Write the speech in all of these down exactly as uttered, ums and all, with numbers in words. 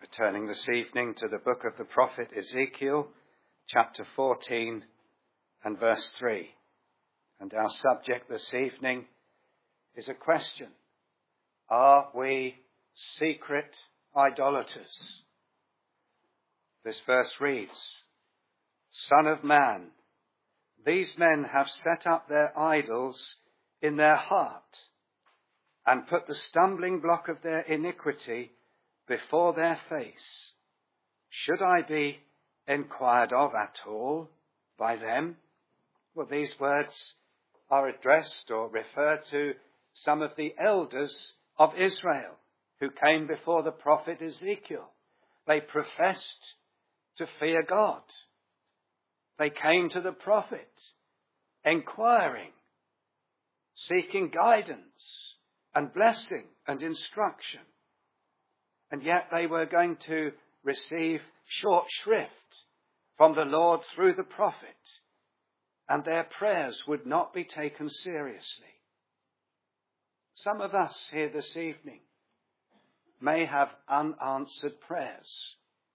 turning this evening to the book of the prophet Ezekiel, chapter fourteen and verse three. And our subject this evening is a question. Are we secret idolaters? This verse reads, Son of man, these men have set up their idols in their heart and put the stumbling block of their iniquity before their face. Should I be inquired of at all by them? Well, these words are addressed or refer to some of the elders of Israel who came before the prophet Ezekiel. They professed to fear God. They came to the prophet, inquiring, seeking guidance and blessing and instruction. And yet they were going to receive short shrift from the Lord through the prophet, and their prayers would not be taken seriously. Some of us here this evening may have unanswered prayers.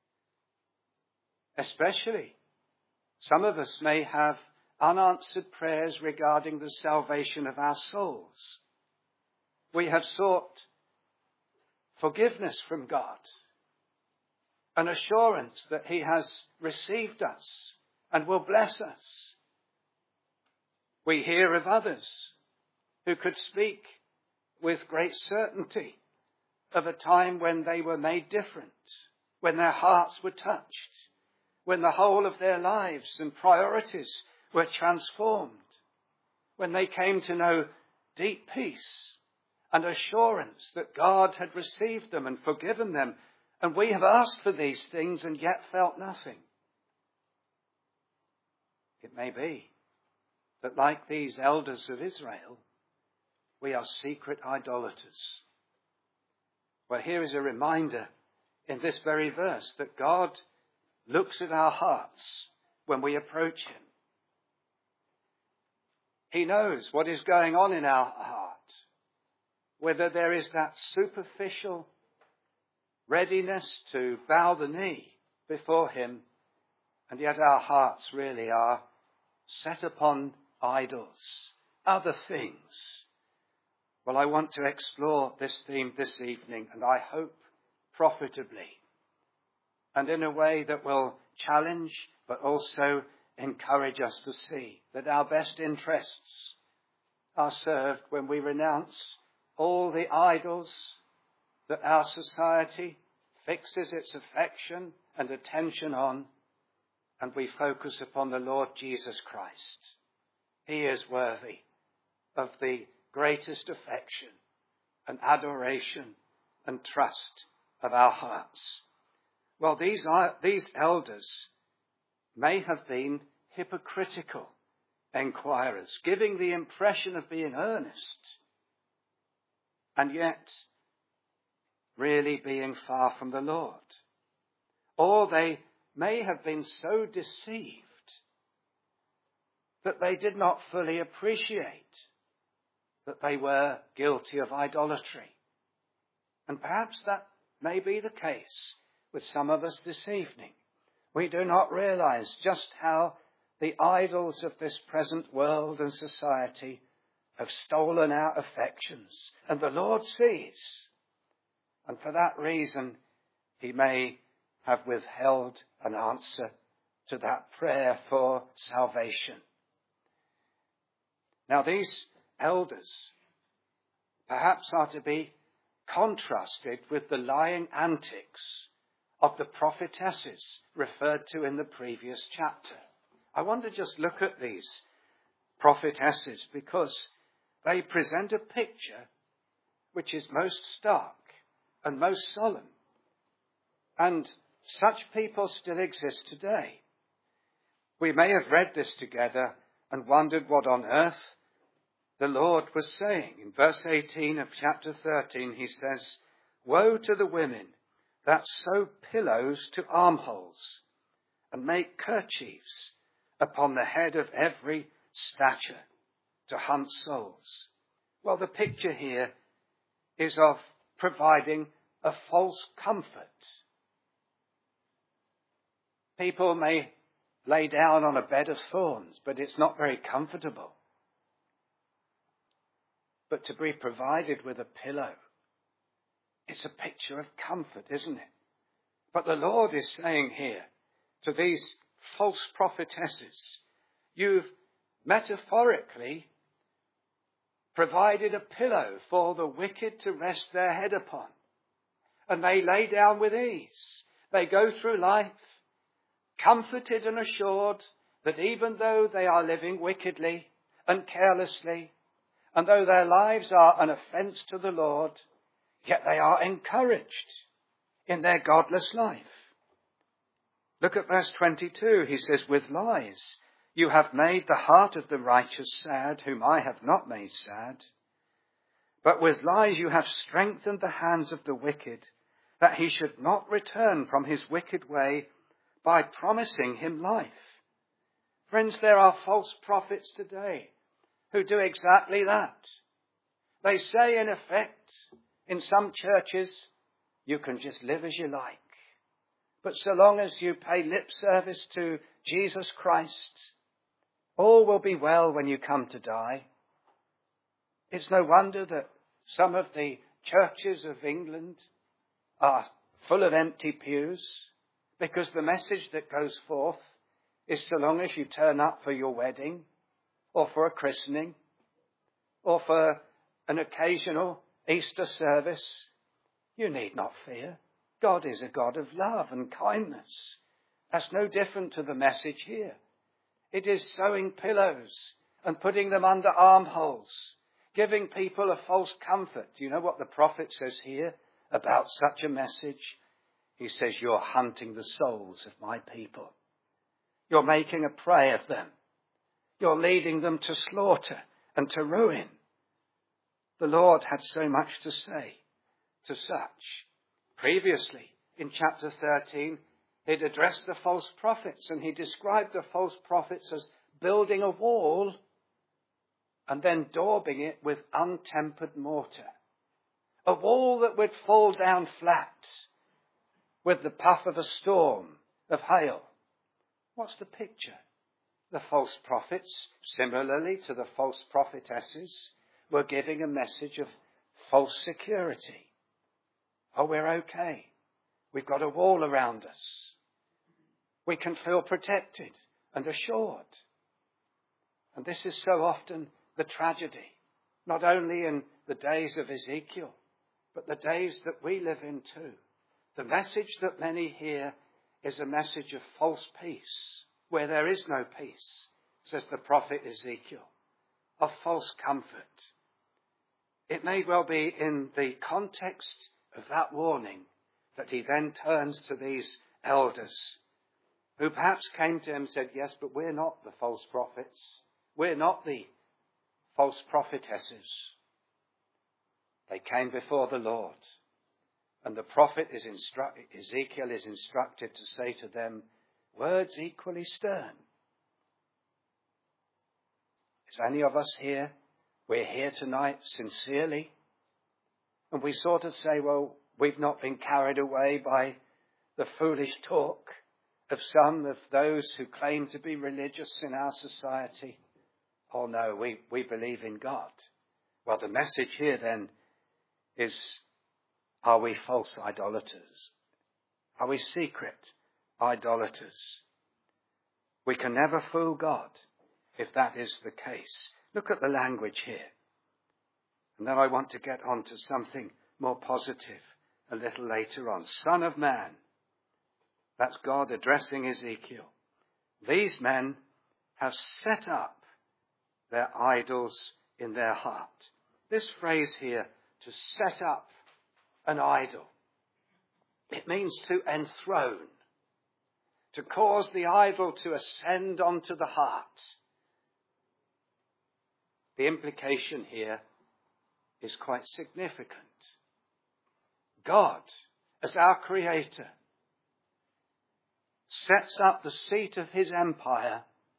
Especially, some of us may have unanswered prayers regarding the salvation of our souls. We have sought forgiveness from God, an assurance that he has received us and will bless us. We hear of others who could speak with great certainty of a time when they were made different, when their hearts were touched, when the whole of their lives and priorities were transformed, when they came to know deep peace and assurance that God had received them and forgiven them. And we have asked for these things and yet felt nothing. It may be that like these elders of Israel, we are secret idolaters. Well, here is a reminder in this very verse that God looks at our hearts when we approach him. He knows what is going on in our heart. Whether there is that superficial readiness to bow the knee before him, and yet our hearts really are set upon idols, other things. Well, I want to explore this theme this evening, and I hope profitably, and in a way that will challenge but also encourage us to see that our best interests are served when we renounce all the idols that our society fixes its affection and attention on, and we focus upon the Lord Jesus Christ. He is worthy of the greatest affection and adoration and trust of our hearts. Well, these are, these elders may have been hypocritical inquirers, giving the impression of being earnest, and yet really being far from the Lord. Or they may have been so deceived that they did not fully appreciate that they were guilty of idolatry. And perhaps that may be the case with some of us this evening. We do not realize just how the idols of this present world and society have stolen our affections, and the Lord sees. And for that reason, he may have withheld an answer to that prayer for salvation. Now, these elders perhaps are to be contrasted with the lying antics of the prophetesses referred to in the previous chapter. I want to just look at these prophetesses because they present a picture which is most stark and most solemn. And such people still exist today. We may have read this together and wondered what on earth the Lord was saying. In verse eighteen of chapter thirteen, he says, Woe to the women that sew pillows to armholes and make kerchiefs upon the head of every stature to hunt souls. Well, the picture here is of providing a false comfort People may lay down on a bed of thorns, but it's not very comfortable. But to be provided with a pillow, it's a picture of comfort, isn't it? But the Lord is saying here to these false prophetesses, you've metaphorically provided a pillow for the wicked to rest their head upon. And they lay down with ease. They go through life comforted and assured that even though they are living wickedly and carelessly, and though their lives are an offence to the Lord, yet they are encouraged in their godless life. Look at verse twenty-two. He says, with lies you have made the heart of the righteous sad, whom I have not made sad. But with lies you have strengthened the hands of the wicked, that he should not return from his wicked way, by promising him life. Friends, there are false prophets today who do exactly that. They say, in effect, in some churches, you can just live as you like. But so long as you pay lip service to Jesus Christ, all will be well when you come to die. It's no wonder that some of the churches of England are full of empty pews, because the message that goes forth is so long as you turn up for your wedding, or for a christening, or for an occasional Easter service, you need not fear. God is a God of love and kindness. That's no different to the message here. It is sewing pillows and putting them under armholes, giving people a false comfort. Do you know what the prophet says here about such a message? He says, you're hunting the souls of my people. You're making a prey of them. You're leading them to slaughter and to ruin. The Lord had so much to say to such. Previously, in chapter thirteen, he'd addressed the false prophets, and he described the false prophets as building a wall and then daubing it with untempered mortar. A wall that would fall down flat with the puff of a storm of hail. What's the picture? The false prophets, similarly to the false prophetesses, were giving a message of false security. Oh, we're okay. We've got a wall around us. We can feel protected and assured. And this is so often the tragedy, not only in the days of Ezekiel, but the days that we live in too. The message that many hear is a message of false peace, where there is no peace, says the prophet Ezekiel, of false comfort. It may well be in the context of that warning that he then turns to these elders who perhaps came to him and said, yes, but we're not the false prophets. We're not the false prophetesses. They came before the Lord. And the prophet is instructed, Ezekiel is instructed to say to them words equally stern. Is any of us here? We're here tonight sincerely. And we sort of say, well, we've not been carried away by the foolish talk of some of those who claim to be religious in our society. Oh no, we, we believe in God. Well, the message here then is, are we false idolaters? Are we secret idolaters? We can never fool God if that is the case. Look at the language here. And then I want to get on to something more positive a little later on. Son of man. That's God addressing Ezekiel. These men have set up their idols in their heart. This phrase here, to set up an idol, it means to enthrone, to cause the idol to ascend onto the heart. The implication here is quite significant. God, as our Creator, sets up the seat of his empire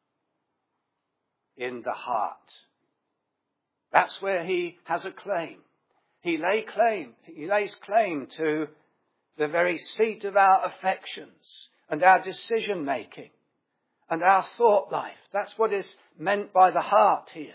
in the heart. That's where he has a claim. He lay claim, he lays claim to the very seat of our affections, and our decision making and our thought life. That's what is meant by the heart here.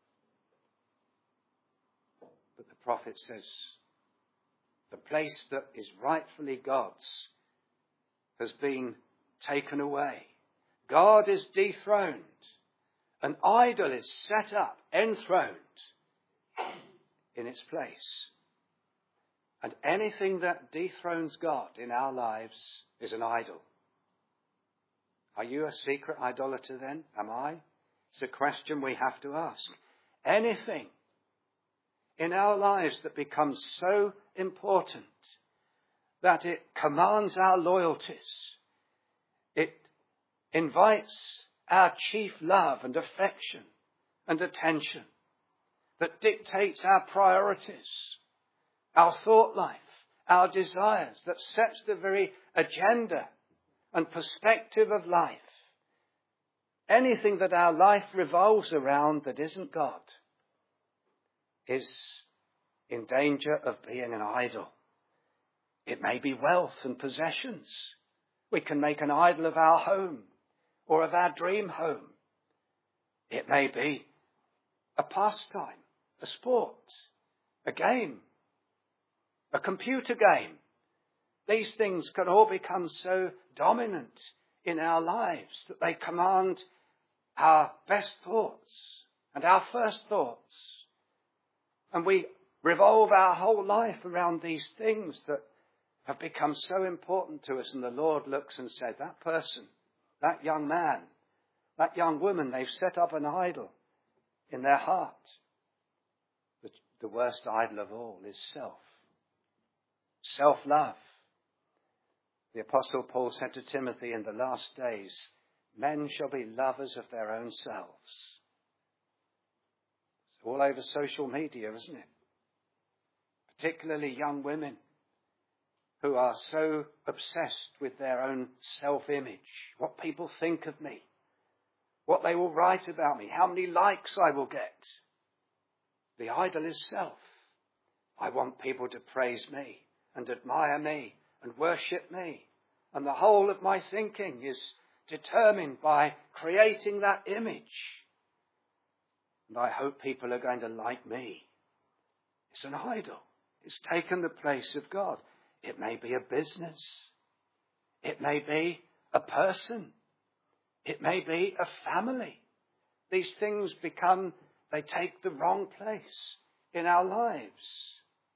But the prophet says, the place that is rightfully God's has been taken away. God is dethroned. An idol is set up, enthroned in its place. And anything that dethrones God in our lives is an idol. Are you a secret idolater then? Am I? It's a question we have to ask. Anything in our lives that becomes so important that it commands our loyalties, it invites our chief love and affection and attention, that dictates our priorities, our thought life, our desires, that sets the very agenda and perspective of life. Anything that our life revolves around that isn't God is in danger of being an idol. It may be wealth and possessions. We can make an idol of our home or of our dream home. It may be a pastime, a sport, a game, a computer game. These things can all become so dominant in our lives that they command our best thoughts and our first thoughts. And we revolve our whole life around these things that have become so important to us. And the Lord looks and said, that person, that young man, that young woman, they've set up an idol in their heart. The, the worst idol of all is self. Self-love. The Apostle Paul said to Timothy, in the last days, men shall be lovers of their own selves. It's all over social media, isn't it? Particularly young women who are so obsessed with their own self-image, what people think of me, what they will write about me, how many likes I will get. The idol is self. I want people to praise me and admire me and worship me. And the whole of my thinking is determined by creating that image. And I hope people are going to like me. It's an idol. It's taken the place of God. It may be a business. It may be a person. It may be a family. These things become, they take the wrong place in our lives.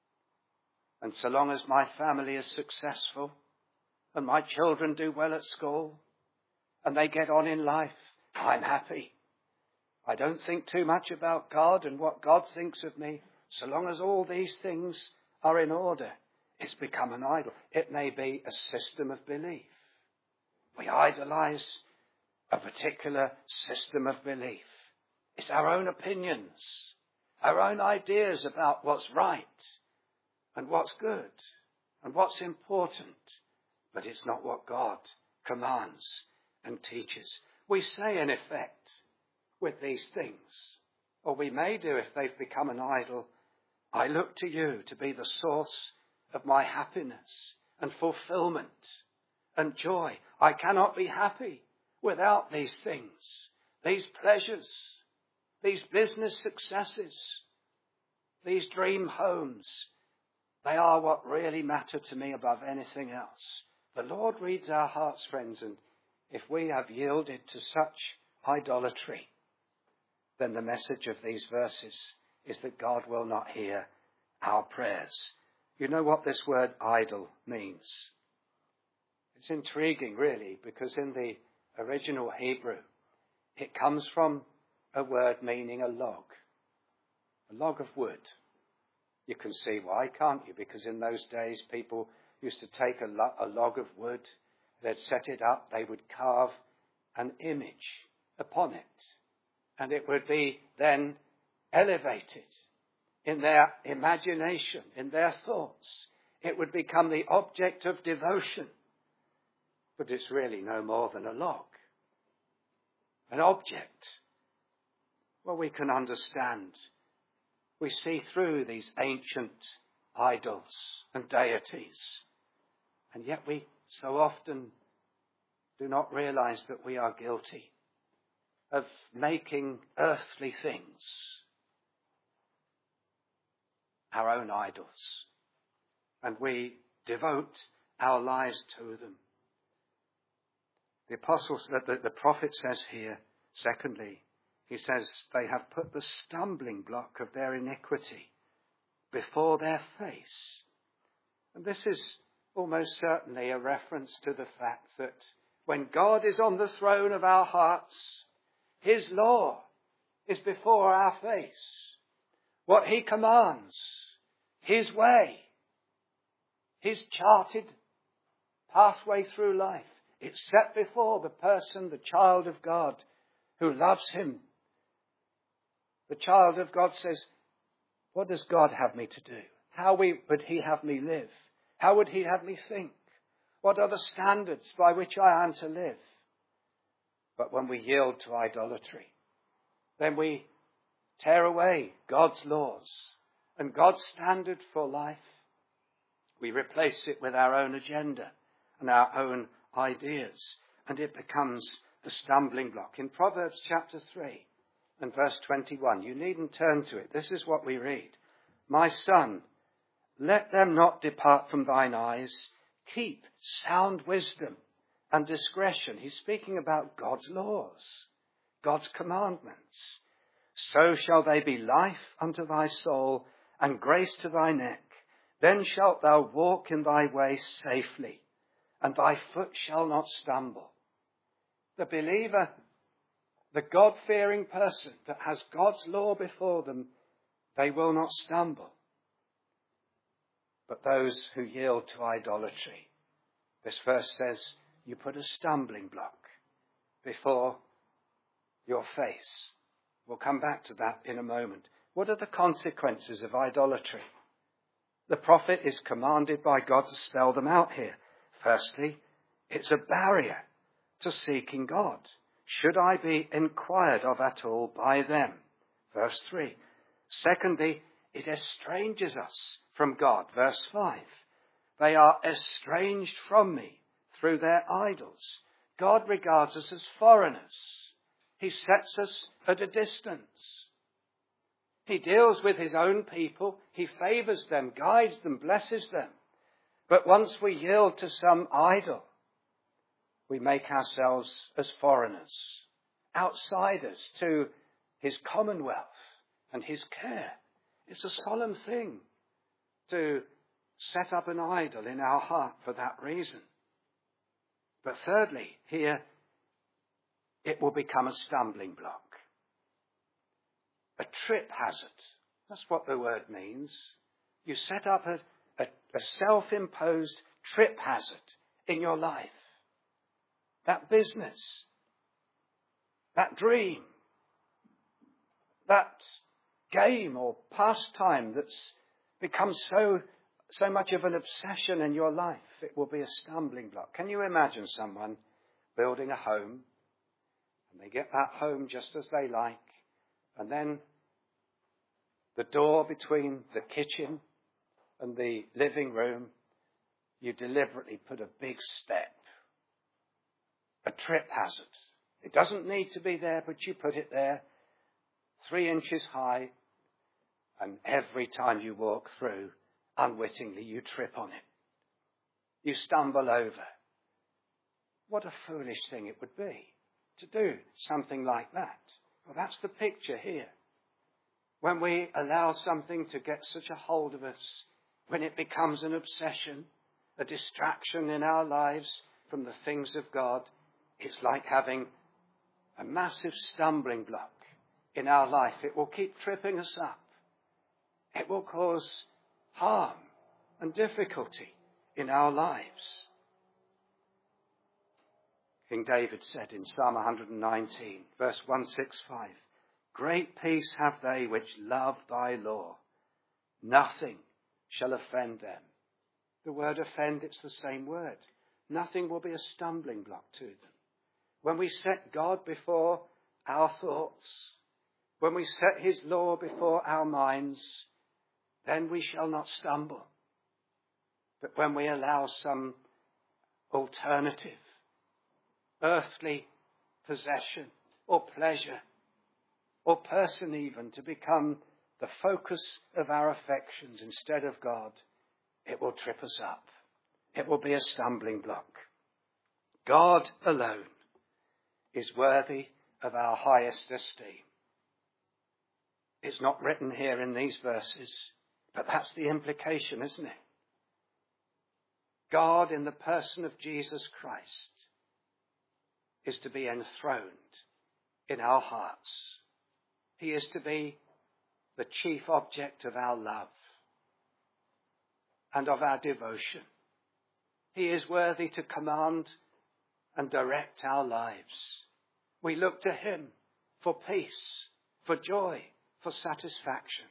And so long as my family is successful and my children do well at school and they get on in life, I'm happy. I don't think too much about God and what God thinks of me. So long as all these things are in order, it's become an idol. It may be a system of belief. We idolize a particular system of belief. It's our own opinions, our own ideas about what's right and what's good and what's important. But it's not what God commands and teaches. We say, in effect, with these things, or we may do if they've become an idol, I look to you to be the source of my happiness and fulfillment and joy. I cannot be happy without these things, these pleasures, these business successes, these dream homes. They are what really matter to me above anything else. The Lord reads our hearts, friends, and if we have yielded to such idolatry, then the message of these verses is that God will not hear our prayers. You know what this word idol means? It's intriguing, really, because in the original Hebrew, it comes from a word meaning a log, a log of wood. You can see why, can't you? Because in those days, people used to take a, lo- a log of wood, they'd set it up, they would carve an image upon it, and it would be then elevated in their imagination, in their thoughts. It would become the object of devotion. But it's really no more than a log, an object. Well, we can understand. We see through these ancient idols and deities. And yet we so often do not realize that we are guilty of making earthly things our own idols, and we devote our lives to them. The apostles, the, the prophet says here, secondly, he says they have put the stumbling block of their iniquity before their face. And this is almost certainly a reference to the fact that when God is on the throne of our hearts, his law is before our face. What he commands, his way, his charted pathway through life, it's set before the person, the child of God, who loves him. The child of God says, what does God have me to do? How would he have me live? How would he have me think? What are the standards by which I am to live? But when we yield to idolatry, then we tear away God's laws and God's standard for life. We replace it with our own agenda and our own ideas, and it becomes the stumbling block. In Proverbs chapter three and verse twenty-one, you needn't turn to it. This is what we read. My son, let them not depart from thine eyes. Keep sound wisdom and discretion. He's speaking about God's laws, God's commandments. So shall they be life unto thy soul and grace to thy neck. Then shalt thou walk in thy way safely, and thy foot shall not stumble. The believer, the God-fearing person that has God's law before them, they will not stumble. But those who yield to idolatry, this verse says, you put a stumbling block before your face. We'll come back to that in a moment. What are the consequences of idolatry? The prophet is commanded by God to spell them out here. Firstly, it's a barrier to seeking God. Should I be inquired of at all by them? Verse three. Secondly, it estranges us from God. Verse five. They are estranged from me through their idols. God regards us as foreigners. He sets us at a distance. He deals with his own people. He favours them, guides them, blesses them. But once we yield to some idol, we make ourselves as foreigners, outsiders to his commonwealth and his care. It's a solemn thing to set up an idol in our heart for that reason. But thirdly, here, it will become a stumbling block. A trip hazard. That's what the word means. You set up a, a, a self-imposed trip hazard in your life. That business, that dream, that game or pastime that's become so, so much of an obsession in your life, it will be a stumbling block. Can you imagine someone building a home, and they get that home just as they like, and then the door between the kitchen and the living room, you deliberately put a big step, a trip hazard. It doesn't need to be there, but you put it there, three inches high, and every time you walk through, unwittingly you trip on it. You stumble over. What a foolish thing it would be to do something like that. Well, that's the picture here. When we allow something to get such a hold of us, when it becomes an obsession, a distraction in our lives from the things of God, it's like having a massive stumbling block in our life. It will keep tripping us up. It will cause harm and difficulty in our lives. King David said in Psalm one nineteen, verse one sixty-five, great peace have they which love thy law. Nothing shall offend them. The word offend, it's the same word. Nothing will be a stumbling block to them. When we set God before our thoughts, when we set his law before our minds, then we shall not stumble. But when we allow some alternative earthly possession or pleasure or person even to become the focus of our affections instead of God, it will trip us up. It will be a stumbling block. God alone is worthy of our highest esteem. It's not written here in these verses, but that's the implication, isn't it? God in the person of Jesus Christ is to be enthroned in our hearts. He is to be the chief object of our love and of our devotion. He is worthy to command and direct our lives. We look to him for peace, for joy, for satisfaction.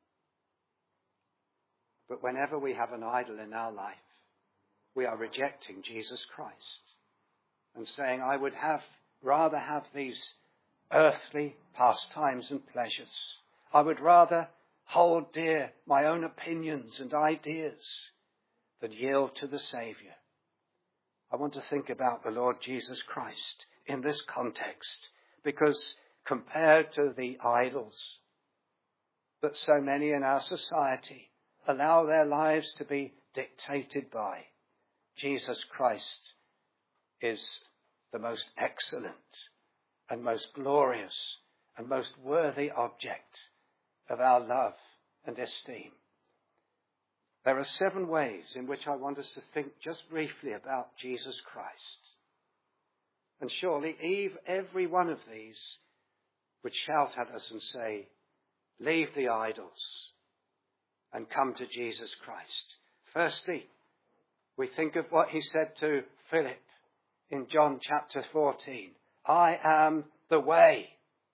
But whenever we have an idol in our life, we are rejecting Jesus Christ and saying, I would have rather have these earthly pastimes and pleasures. I would rather hold dear my own opinions and ideas than yield to the Saviour. I want to think about the Lord Jesus Christ in this context, because compared to the idols that so many in our society allow their lives to be dictated by, Jesus Christ is the most excellent and most glorious and most worthy object of our love and esteem. There are seven ways in which I want us to think just briefly about Jesus Christ. And surely Eve, every one of these would shout at us and say, leave the idols and come to Jesus Christ. Firstly, we think of what he said to Philip in John chapter fourteen. I am the way.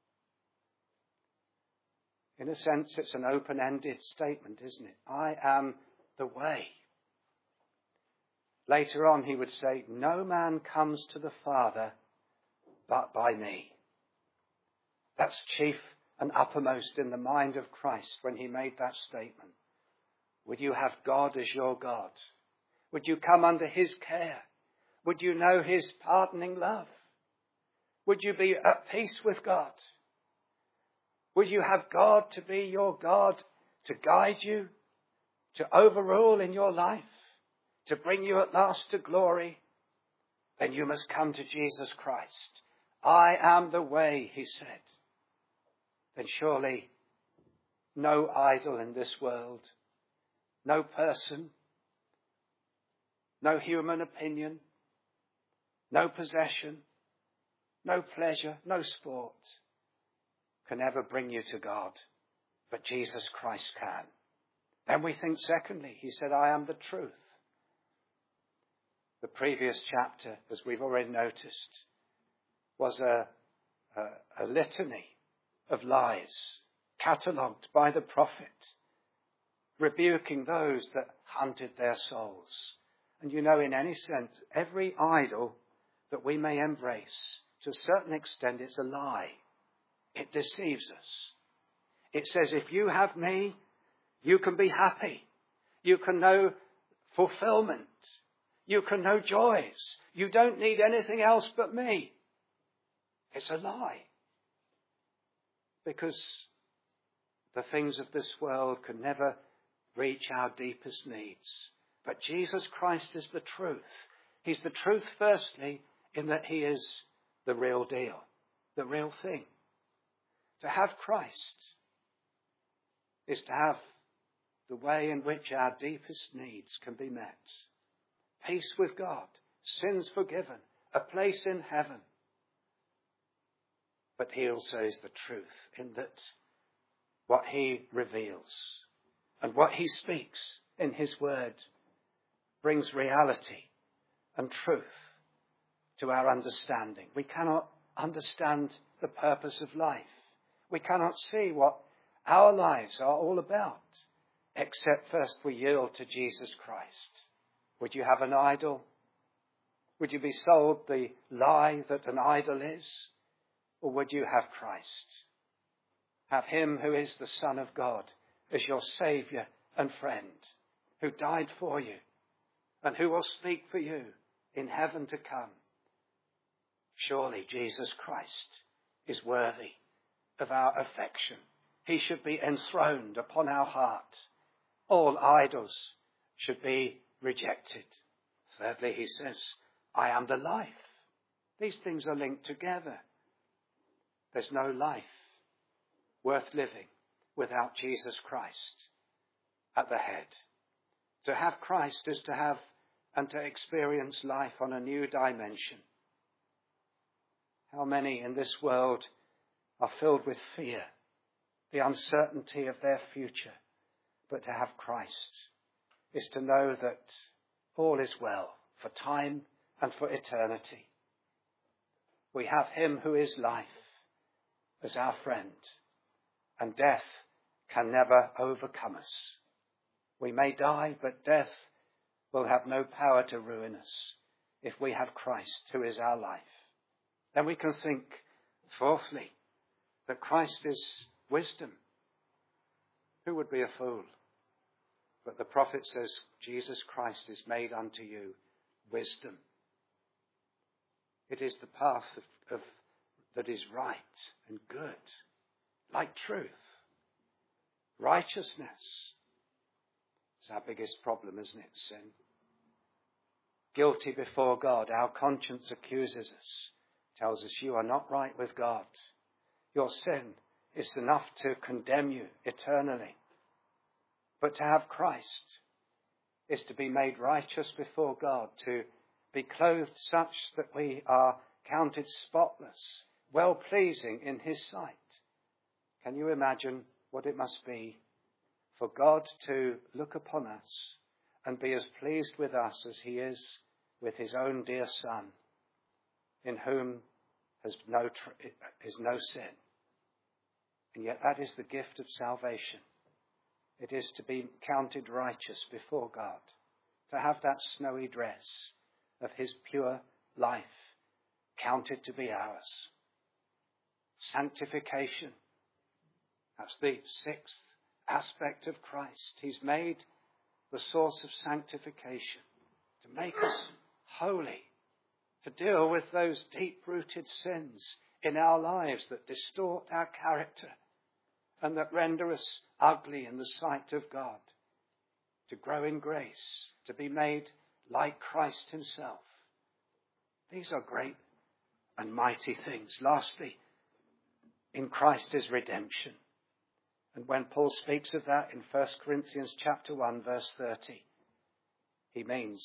In a sense, it's an open-ended statement, isn't it? I am the way. Later on, he would say, no man comes to the Father but by me. That's chief and uppermost in the mind of Christ when he made that statement. Would you have God as your God? Would you come under his care? Would you know his pardoning love? Would you be at peace with God? Would you have God to be your God, to guide you, to overrule in your life, to bring you at last to glory? Then you must come to Jesus Christ. I am the way, he said. Then surely no idol in this world, no person, no human opinion, no possession, no pleasure, no sport can ever bring you to God, but Jesus Christ can. Then we think secondly, he said, I am the truth. The previous chapter, as we've already noticed, was a, a, a litany of lies catalogued by the prophet, rebuking those that hunted their souls. And you know, in any sense, every idol that we may embrace, to a certain extent, it's a lie. It deceives us. It says, if you have me, you can be happy. You can know fulfillment. You can know joys. You don't need anything else but me. It's a lie. Because the things of this world can never reach our deepest needs. But Jesus Christ is the truth. He's the truth, firstly, in that he is the real deal, the real thing. To have Christ is to have the way in which our deepest needs can be met. Peace with God, sins forgiven, a place in heaven. But he also is the truth in that what he reveals and what he speaks in his word brings reality and truth to our understanding. We cannot understand the purpose of life. We cannot see what our lives are all about, except first we yield to Jesus Christ. Would you have an idol? Would you be sold the lie that an idol is? Or would you have Christ? Have him who is the Son of God as your Saviour and friend, who died for you and who will speak for you in heaven to come. Surely Jesus Christ is worthy of our affection. He should be enthroned upon our heart. All idols should be rejected. Thirdly, he says, I am the life. These things are linked together. There's no life worth living without Jesus Christ at the head. To have Christ is to have and to experience life on a new dimension. How many in this world are filled with fear, the uncertainty of their future, but to have Christ is to know that all is well for time and for eternity. We have him who is life as our friend, and death can never overcome us. We may die, but death will have no power to ruin us if we have Christ who is our life. Then we can think, fourthly, that Christ is wisdom. Who would be a fool? But the prophet says, Jesus Christ is made unto you wisdom. It is the path of, of, that is right and good, like truth. Righteousness is our biggest problem, isn't it? Sin. Guilty before God. Our conscience accuses us, tells us you are not right with God. Your sin is enough to condemn you eternally. But to have Christ is to be made righteous before God, to be clothed such that we are counted spotless, well-pleasing in his sight. Can you imagine what it must be for God to look upon us and be as pleased with us as he is with his own dear Son, in whom has no tr- is no sin? And yet that is the gift of salvation. It is to be counted righteous before God, to have that snowy dress of his pure life counted to be ours. Sanctification. That's the sixth aspect of Christ. He's made the source of sanctification to make us holy, to deal with those deep-rooted sins in our lives that distort our character and that render us ugly in the sight of God, to grow in grace, to be made like Christ himself. These are great and mighty things. Lastly, in Christ is redemption. And when Paul speaks of that in First Corinthians chapter one, verse thirty, he means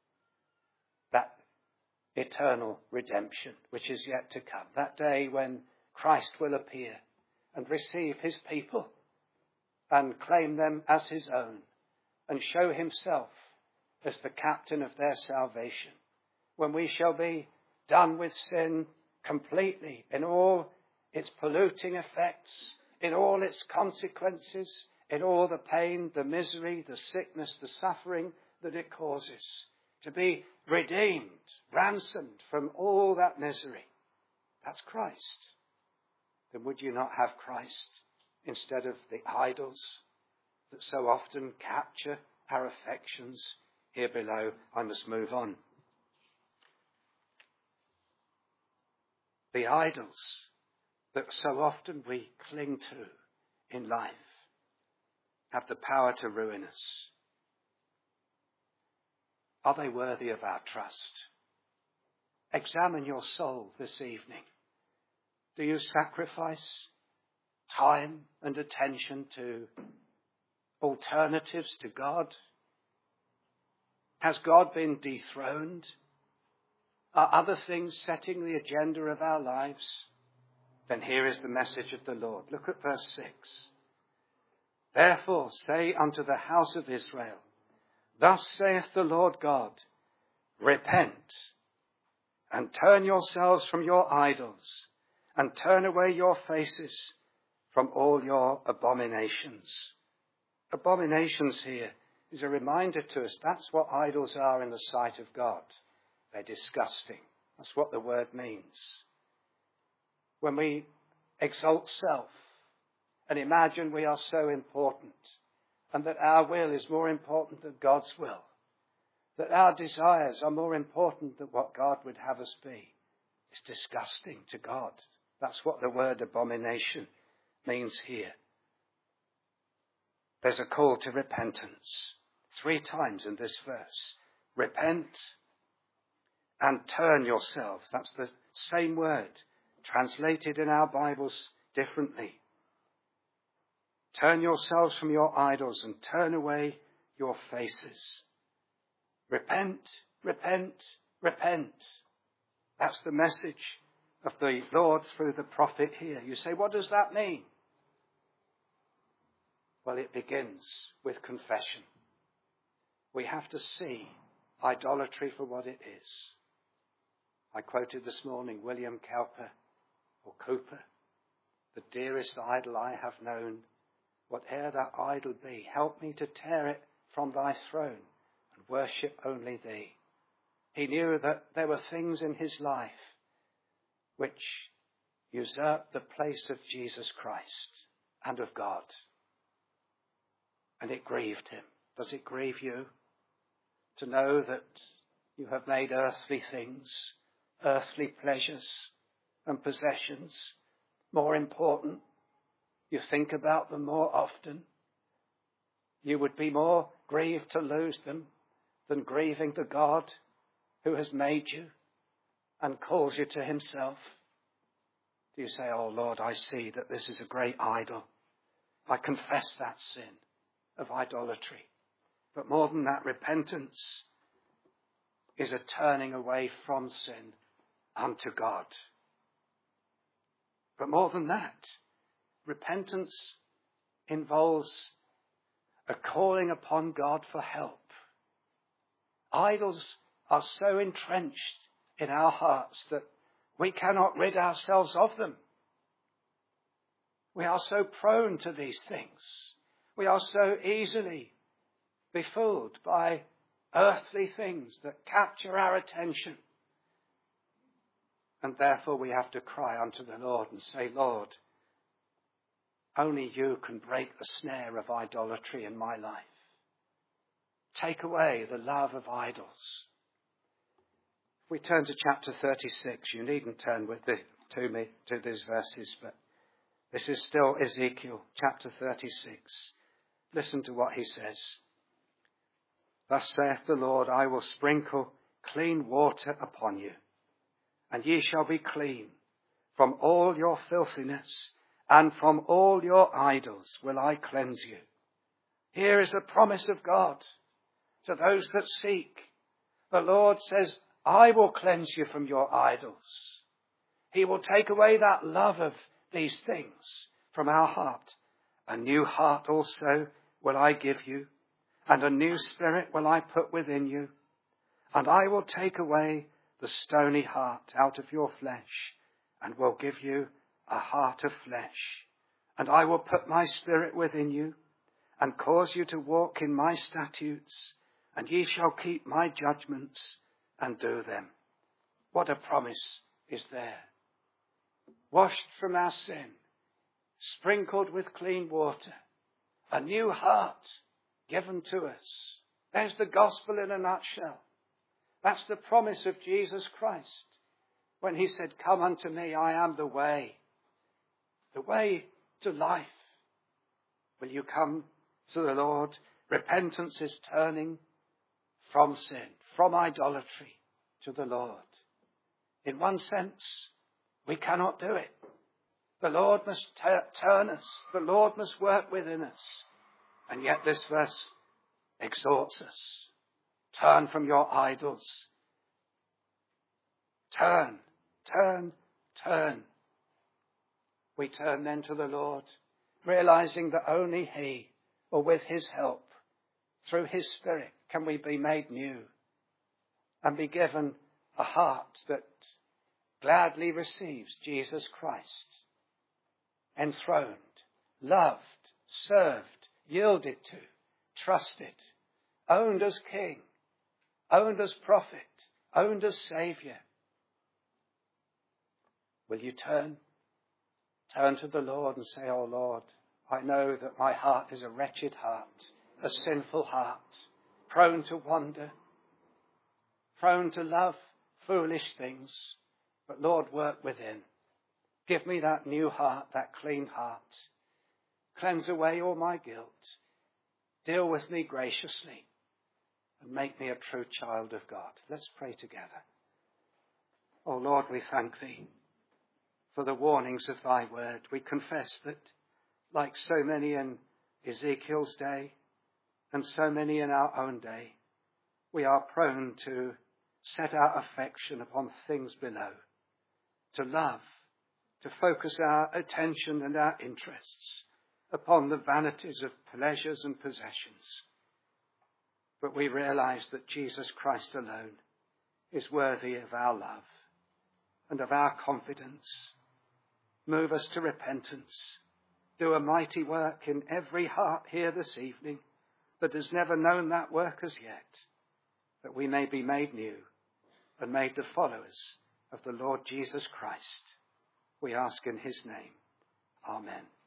that eternal redemption, which is yet to come. That day when Christ will appear and receive his people and claim them as his own and show himself as the captain of their salvation. When we shall be done with sin completely in all its polluting effects, in all its consequences, in all the pain, the misery, the sickness, the suffering that it causes, to be redeemed, ransomed from all that misery. That's Christ. Then would you not have Christ instead of the idols that so often capture our affections? Here below, I must move on. The idols that so often we cling to in life have the power to ruin us. Are they worthy of our trust? Examine your soul this evening. Do you sacrifice time and attention to alternatives to God? Has God been dethroned? Are other things setting the agenda of our lives? Then here is the message of the Lord. Look at verse six. Therefore say unto the house of Israel, thus saith the Lord God, repent and turn yourselves from your idols and turn away your faces from all your abominations. Abominations here is a reminder to us that's what idols are in the sight of God. They're disgusting. That's what the word means. When we exalt self and imagine we are so important and that our will is more important than God's will, that our desires are more important than what God would have us be, It's disgusting to God. That's what the word abomination means here. There's a call to repentance. Three times in this verse. Repent and turn yourselves. That's the same word, translated in our Bibles differently. Turn yourselves from your idols and turn away your faces. Repent, repent, repent. That's the message of the Lord through the prophet here. You say, what does that mean? Well, it begins with confession. We have to see idolatry for what it is. I quoted this morning William Cowper or Cooper, the dearest idol I have known, whate'er that idol be, help me to tear it from thy throne and worship only thee. He knew that there were things in his life which usurped the place of Jesus Christ and of God. And it grieved him. Does it grieve you to know that you have made earthly things, earthly pleasures and possessions more important? You think about them more often. You would be more grieved to lose them than grieving the God who has made you and calls you to himself. Do you say, oh Lord, I see that this is a great idol. I confess that sin of idolatry. But more than that, repentance is a turning away from sin unto God. But more than that, repentance involves a calling upon God for help. Idols are so entrenched in our hearts that we cannot rid ourselves of them. We are so prone to these things. We are so easily befooled by earthly things that capture our attention. And therefore we have to cry unto the Lord and say, Lord, only you can break the snare of idolatry in my life. Take away the love of idols. If we turn to chapter thirty-six, you needn't turn with the, to me to these verses, but this is still Ezekiel chapter thirty-six. Listen to what he says. Thus saith the Lord, I will sprinkle clean water upon you, and ye shall be clean. From all your filthiness and from all your idols will I cleanse you. Here is the promise of God to those that seek. The Lord says, I will cleanse you from your idols. He will take away that love of these things from our heart. A new heart also will I give you, and a new spirit will I put within you. And I will take away the stony heart out of your flesh, and will give you a heart of flesh. And I will put my spirit within you, and cause you to walk in my statutes, and ye shall keep my judgments and do them. What a promise is there. Washed from our sin, sprinkled with clean water, a new heart given to us. There's the gospel in a nutshell. That's the promise of Jesus Christ when he said, come unto me, I am the way, the way to life. Will you come to the Lord? Repentance is turning from sin, from idolatry to the Lord. In one sense, we cannot do it. The Lord must t- turn us. The Lord must work within us. And yet this verse exhorts us. Turn from your idols. Turn, turn, turn. We turn then to the Lord, realizing that only he, or with his help, through his Spirit, can we be made new and be given a heart that gladly receives Jesus Christ, enthroned, loved, served, yielded to, trusted, owned as King, owned as prophet, owned as Saviour. Will you turn? Turn to the Lord and say, oh Lord, I know that my heart is a wretched heart, a sinful heart, prone to wander, prone to love foolish things, But Lord, work within. Give me that new heart, that clean heart. Cleanse away all my guilt. Deal with me graciously and make me a true child of God. Let's pray together. Oh Lord, we thank thee for the warnings of thy word. We confess that, like so many in Ezekiel's day and so many in our own day, we are prone to set our affection upon things below, to love, to focus our attention and our interests upon the vanities of pleasures and possessions. But we realize that Jesus Christ alone is worthy of our love and of our confidence. Move us to repentance. Do a mighty work in every heart here this evening that has never known that work as yet, that we may be made new and made the followers of the Lord Jesus Christ. We ask in his name. Amen.